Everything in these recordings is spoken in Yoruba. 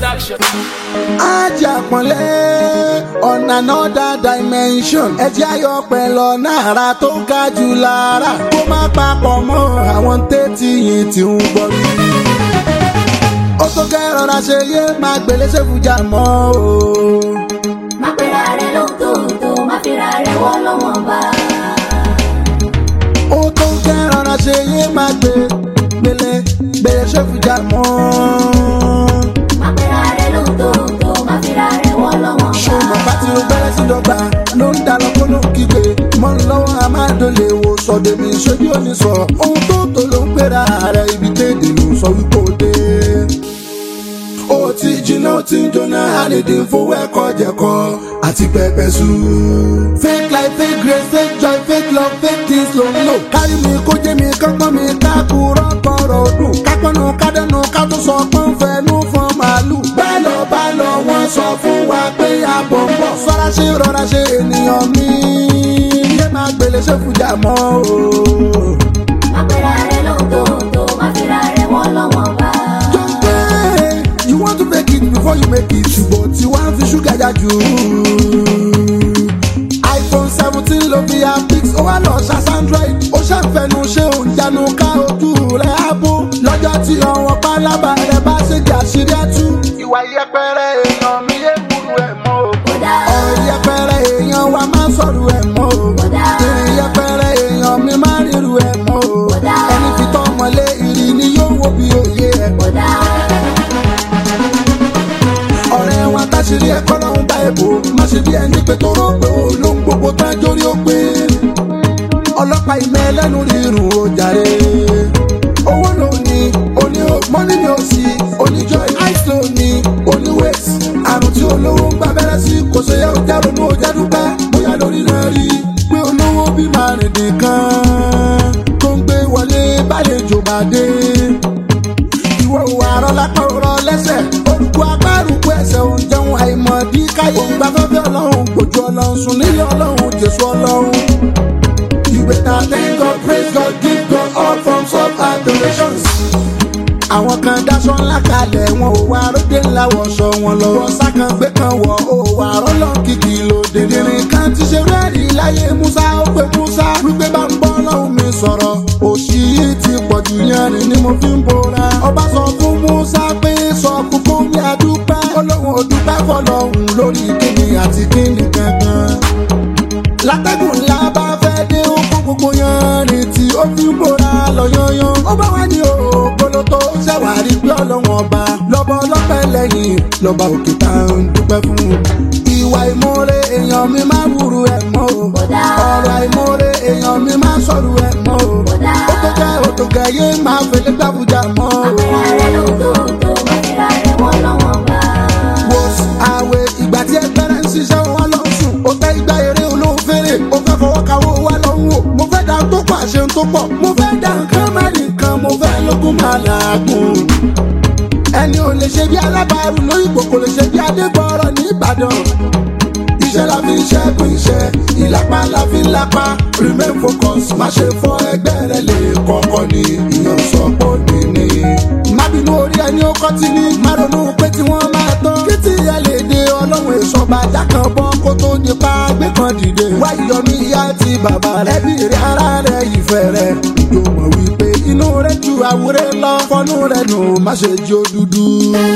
production. Ajakunle on another dimension. Ẹjẹ́ ayọ̀ pẹ̀lú ọ̀nà àrà tó ga jù lára. Kó má papọ̀ mọ́ àwọn tẹ́tí yìí tí ń gbọ́ rí. Ó tó kẹ́ rọra ṣe yé máa gbélé ṣe fújà mọ́ o. Má pera rẹ̀ lóńtòótó, má fira rẹ̀ wọ́ lọ́wọ́n bá. Ó tó kẹ́ rọra ṣe yé máa gbélé ṣe fújà mọ́. Má pera rẹ̀ lóńtòótó, má fira rẹ̀ wọ́ lọ́wọ́n bá. Ṣùgbọ́n bá ti ló bẹ̀rẹ̀ sí dọ́gba ló ń dá lọ́kọ́ ló ń kígbe. Mọ́ ń lọ́wọ́ a máa dólè wo sọ̀dẹ̀ mi ṣé bí ó ní sọ. Ohun tó ló ń pera rẹ̀ ibi téèdè ló ń sọ wípé ó dé. Ó ti jìnnà ó ti ń jóná àlèdè fowó ẹ̀kọ́ jẹ̀kọ́ àti pẹpẹ sú. Fake life, fake grace, fake joy, fake love, fake things ló ń lò. Kárí mi kó jẹ́ mi kọ́gbọ́n mi ká kúrọ́ tọrọ dùn. Kápẹ́nu kádẹ́nu ká tó sọ pọ́n fẹ́nu fún màálù. Bá lọ wọ́n sọ fún wa pé àbọ̀ ń bọ̀. Sọ́ra ṣe rọra ṣe ènìyàn mi. Yé máa gbélé ṣe fújà mọ́ o. Má pera rẹ̀ lóńtòótó, má fira rẹ̀ wọ́ lọ́wọ́n bá. You want to make it before you make it. Ṣùgbọ́n tí wàá fi ṣúgà já jù. iPhone 17 ló fi apix. Ó wá lọ ṣàṣà Android. Ó ṣàǹfẹ̀nu ṣé òun jánu ká ojú rẹ̀ á bó. Lọ́jọ́ tí ọwọ́ pálábà rẹ̀ bá ṣe jà ṣírí ẹ̀tú. Ìwà yẹpẹrẹ èèyàn mi yé wúru ẹ̀ mọ́ o. Ọ̀rọ̀ yẹpẹrẹ èèyàn wa máa ń sọ̀rọ̀ ẹ̀ mọ́ o. Ìrìn yẹpẹrẹ èèyàn mi máa ń ríru ẹ̀ mọ́ o. Ẹni fi tọ́ ọmọlé ìrì ni yóò wo bí òye ẹ̀. Ọ̀rẹ́ wọn táṣìírí ẹ̀kọ́ lọ́hún bá ẹ̀bù. Má ṣe bí ẹni pé tóró pé ó ló ń gbogbo tán jórí ó pé. Ọlọ́pàá ìmọ̀ ẹlẹ́nu rírun ó jàre. Owó ló ní oní mọ́nì ni ó sì oníjọ́ ice ló ní oní waste. Àrùn tí olówó ń gbà bẹ̀rẹ̀ sí kò ṣe yẹ ọjà ronú ọjà dúpẹ́. Bóyá lórí náà rí pé olówó bí máa rìn nìkan. Tó ń gbé wọlé bálejò bá dé. Ìwọ òwò àrọ́ lápá òrọ̀ lẹ́sẹ̀. Olùkọ́ agbárùkù ẹsẹ̀ òun jẹun àìmọ̀dí káyé. Òǹgbà fẹ́fẹ́ ọlọ́run gbòjú ọlọ́run sùn nílé ọlọ́run Jésù ọlọ́run. You better thank God, praise God, give God all forms of adorations. Àwọn kan dáṣọ ńlá kalẹ̀ wọn ò wá róde ńlá wọ̀ṣọ wọn lọ. Rọ́ṣà kan gbé kan wọ̀ ó wà rọ́lọ́ kìkì lòdì. Ìrìn kan ti ṣe rẹ́ẹ̀rì láyé Musa ó pé Musa. Wípé bá ń bọ́ lọ́hùn mi sọ̀rọ̀. Òṣì yìí ti pọ̀jù yanrìn ni mo fi ń bora. Ọba sọ fún Musa pé sọ fún mi àdúpẹ́. Olóhùn òdúpẹ́ fọlọ́hùn lórí kíni àti kíni gangan. Látẹ́gùn ńlá bá fẹ́ dé ó kó gbogbo yanrìn tí ó fi ń bora lọ yanyan. Ó bá wá ní ògbóló tó ṣàwárí pé ọlọ́wọ́n ọba lọ́bọ̀ ọlọ́pẹ́ lẹ́yìn lọ́ba òkè tá à ń dúpẹ́ fún. Ìwà ìmoore èèyàn mi máa wúru ẹ̀ mọ́ o. Ọ̀rọ̀ ìmoore èèyàn mi máa sọ̀rọ̀ ẹ̀ mọ́ o. Ó tó gẹ́ yé máa fẹ́lẹ́ gbàbújà mọ́ o. Má pera rẹ̀ lóńtòótó, má fira rẹ̀ wọ́ lọ́wọ́n bá. Wo àwẹ̀ ìgbà tí ẹgbẹ́rẹ́ ń ṣiṣẹ́ wọn lọ sùn. Ó tẹ́ ìgbà eré olóńfèrè. Ó fẹ́ fọwọ́ kawó wá lọ́hùn o. Mo fẹ́ dá tó pọ̀ àṣẹ tó pọ̀. Mo fẹ́ dá nǹkan mẹ́rin kan. Mo fẹ́ lógún máa làágùn. Ẹni ò lè ṣe bí alábàárù lóyìnbó kò lè ṣe bí adébọ̀rọ̀ ní Ìbàdàn. Iṣẹ́ la fi ń ṣẹ́gun iṣẹ́, ìlápá la fi ń lápá. Remain focus, má ṣe fọ́ ẹgbẹ́ rẹ lè kọ́kọ́ ní ìyàn sọ́pọ̀ nìní. Má bínú orí ẹni ó kọ́ ti ní, má ronú pé tí wọ́n máa tán. Kí tí ẹ lè dé ọlọ́run ìṣọba jákàn bọ́ kó tó di pa gbé kan dìde. Wá ìyọnu ìyá ti bàbá rẹ, ẹbí rẹ, ara rẹ, ìfẹ́ rẹ. Ìjọ mọ̀ wípé inú rẹ ju àwúrẹ́ lọ, fọ́nú rẹ nù má ṣe jó dúdú.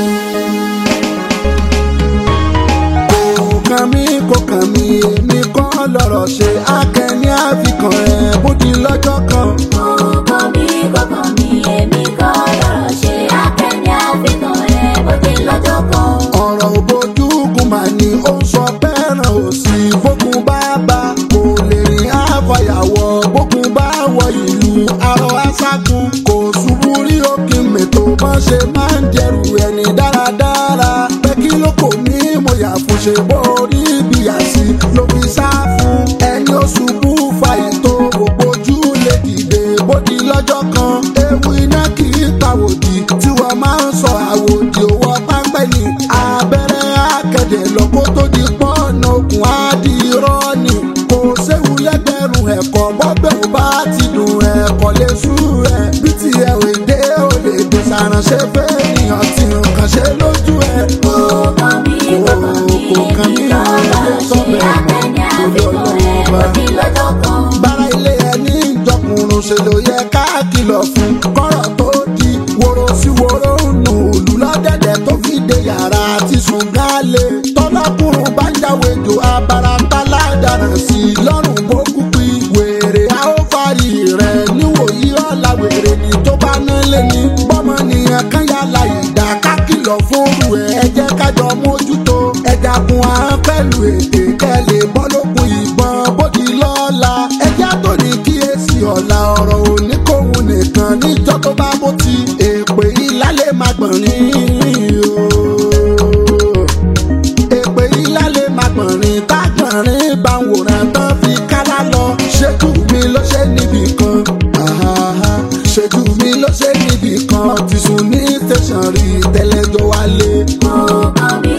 Kò kàn mí èmi kan lọ̀rọ̀ ṣe akẹ́ni àfikàn ẹ̀ bó di lọ́jọ́ kan. Kò kàn mí, èmi kọ́ lọ̀rọ̀ ṣe akẹ́ni àfikàn ẹ̀ bó di lọ́jọ́ kan. Ọ̀rọ̀ òbójúkú mà ní ó ń sọ fẹ́ràn òsì. Bókun bá bá kò lè rìn àfàyàwọ̀. Bókun bá wọ ìlú arọ aṣágun. Kò ṣubú rí òkè mẹ́tò bọ́n ṣe máa ń dẹrù ẹni dáradára. Pé kí ló kò ní mo yà fún ṣe borí bí àṣì ló fi sá fún. Ẹni ó ṣubú fa ètò ògbójú lè dìde bódi lọ́jọ́ kan. Ewu iná kì í tàwòdì tí wọ́n máa ń sọ àwòdì owó pápẹ́ ní. Abẹ́rẹ́ akẹ́dẹ̀ lọ́kọ́ tó di pọ́nà okùn àdìrọ́ ni. Kò séwu lẹ́gbẹ̀rún ẹ̀kọ́ bọ́bẹ̀ ò bá ti dùn ẹ̀kọ́ lè sú rẹ̀. Bí ti ẹ̀ ò dé ò lè dé sá. ránṣẹ́ fẹ́ ènìyàn tí nǹkan ṣe lójú ẹ̀. Kò kàn mí lọ́lọ́rọ̀ ṣe àtẹ̀ní àfikún ẹ̀ bó ti lọ́jọ́ kan. Bára ilé ẹni ìjọkùnrùn ṣe ló yẹ ká kìlọ̀ fún kọ́rọ̀ tó di woro sí woro nù òlù lọ́dẹ̀dẹ̀ tó fi dé yàrá àti sùn gálé. Tọ́lọ́kùnrin bá ń jáwé jò abarapá ládàrán sí i lọ́rùn bó kúkú wèrè a ó parí rẹ̀ níwòyí ọ̀la wèrè ni tó bá ná lé ní. bọ́mọ nìyẹn kan yàrá ìdá ká kìlọ̀ fóònù ẹ̀ ẹ jẹ́ kájọ mójútó ẹja kun ahọ́n pẹ̀lú èdè kẹ́lẹ̀ bọ́ lókun ìbọn bódi lọ́la ẹja tó ní kíyèsí ọ̀la ọ̀rọ̀ òní kóhun nìkan níjọ́ tó bá bó ti èpè ìlàlẹ̀ máa gbọ̀n ní èpè ìlàlẹ̀ máa gbọ̀n ní tágbọ̀nrín bá ń wòran tán fi kálá lọ ṣẹ́jú mi ló ṣe níbì kan ṣẹ́jú mi ló ṣe níbì kan ti sùn ní tẹ̀sán rí tẹ́lẹ̀jọ́ wálé. Kò kàn mí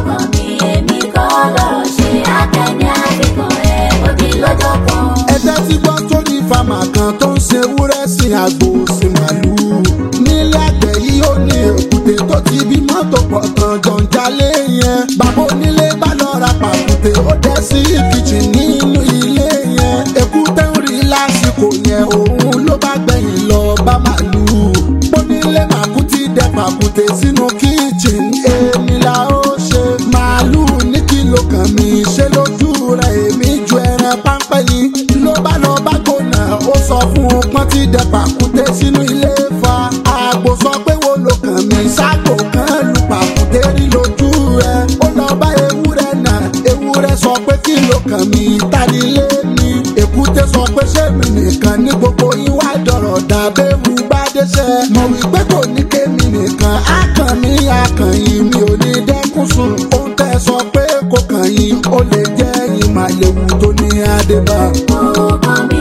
èmi kọ́ lọ́rọ̀ ṣe àtẹ̀ní àfikún ẹ̀ bó ti lọ́jọ́ kan. ẹ̀jẹ̀ ti gbọ́ sórí fàmà kan tó ń ṣe ewúrẹ́ sí àgbò sí màlúù. nílé àgbẹ̀ yìí ó ní èkúté tó ti bí mọ́tò pọ̀ tán jọ̀ǹjalè yẹn. bàbá onílé bá lọ ra pàkúté ó dẹ́ sí kìchìn nínú ilé yẹn. èkúté ń rí lásìkò yẹn òun ló bá gbẹ̀yìn lọ bá màlúù. onílé màkútí dẹ pàkúté sínú kìchìn èmi la ó ṣe. màlúù ní kìlò kan mi ṣe lójú rẹ̀ èmi ju ẹran páńpẹ́ yìí. ló bá lọ bá gbóná ó sọ fún un pọ́n tí dẹ pàkúté sínú ilé fa. àgbò sọ pé wo ló kàn mí ságbò kan lu pàkúté rí lójú rẹ̀. ó lọ bá ewúrẹ́ náà ewúrẹ́ sọ pé kí ló kàn mí tánilé ni. èkúté sọ pé ṣé mi nìkan ní gbogbo yín wá dọ̀rọ̀ dàbẹ́wù bá dẹ́sẹ̀. mọ̀ wípé kò ní kémi nìkan á kàn mí akànyìn mi ò ní dẹ́kun sùn. ohun tẹ́ sọ pé kò kàn yín ó lè jẹ́ ìmàlẹ́wù tó ní àdébà. Kò kàn mí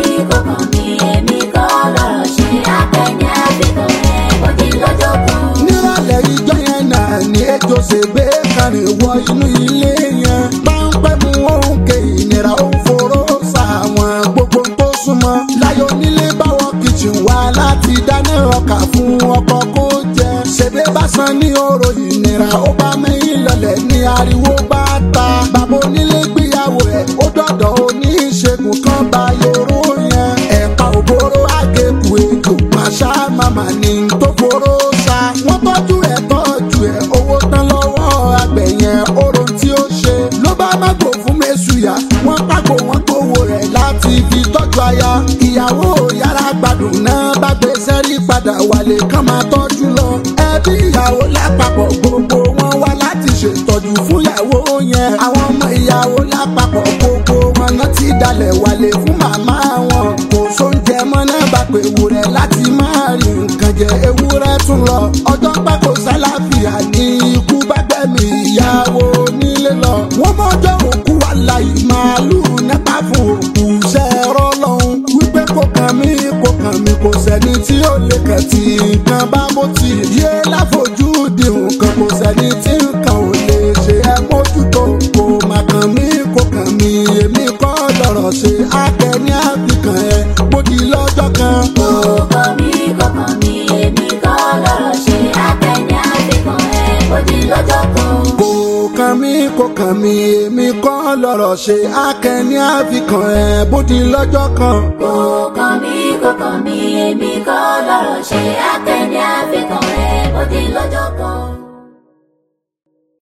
èmi kọ́ lọ́rọ̀ ṣe àtẹ̀ní àfikún ẹ̀ bó ti lọ́jọ́ kan. nírọ̀lẹ́ ìjọ yẹn náà ni ejò ṣègbè kárìn wọ inú ilé yẹn. páńpẹ́ mu òun ké ìnira òun foró sàwọn gbogbo tó súnmọ́. láyọ̀ nílé báwọ̀ kìchìn wá láti dáná ọkà fún ọkọ kó jẹ. ṣègbè bá san ní oró ìnira ó bá mẹ́yìn lọlẹ̀ ní ariwo bá ta. bàbá onílé gbéyàwó ẹ̀ ó dọ̀dọ̀ oníṣègùn kan bá yòrò yẹn. ẹ̀ka òbóró àgékù ètò màṣá màmá ní tó foró sa. wọ́n tọ́jú ẹ̀ owó tán lọ́wọ́ àgbẹ̀ yẹn oró tí ó ṣe. ló bá mágò fún mẹ́sùyà wọ́n pàgò wọ́n gbowó rẹ̀ láti fi tọ́jú aya. ìyàwó yàrá gbádùn náà bá gbé sẹ́rí padà wálé kán máa tọ́jú lọ. ẹbí ìyàwó lápapọ̀ gbogbo wọn wá láti ṣètọ́jú fún ìyàwó yẹn. àwọn ọmọ ìyàwó lápapọ̀ gbogbo wọn náà ti dalẹ̀ wálé fún màmá wọn. kò sóúnjẹ mọ́ náà bá pè ewúrẹ́ láti máa rí nǹkan jẹ ewúrẹ́ tún lọ. ọjọ́ pẹ́ kò sálàáfíà ní ikú bá gbẹ̀mí ìyàwó nílé lọ. wọ́n mọ́jọ́ òkú wà láì màálùú nípa fún òkú ṣẹ́rọ́ lọ́hùn. wípé kò kàn mí kò sẹ́ni tí ó lè kàn tí nǹkan bá bó ti yé láfojú di nǹkan kò sẹ́ni tí nǹkan ò lè ṣe ẹ mójútó. kò má kàn mí èmi kọ́ lọ́rọ̀ ṣe àtẹ̀ní àfikàn ẹ̀ gbòdì lọ́jọ́ kan. Kò kàn mí èmi kọ́ lọ́rọ̀ ṣe àtẹ̀ní àfikún ẹ̀ bó ti lọ́jọ́ kan. kò kàn mí èmi kọ́ lọ́rọ̀ ṣe àtẹ̀ní àfikàn ẹ̀ gbòdì lọ́jọ́ kan. Kò kàn mí èmi kọ́ lọ́rọ̀ ṣe àtẹ̀ní àfikún.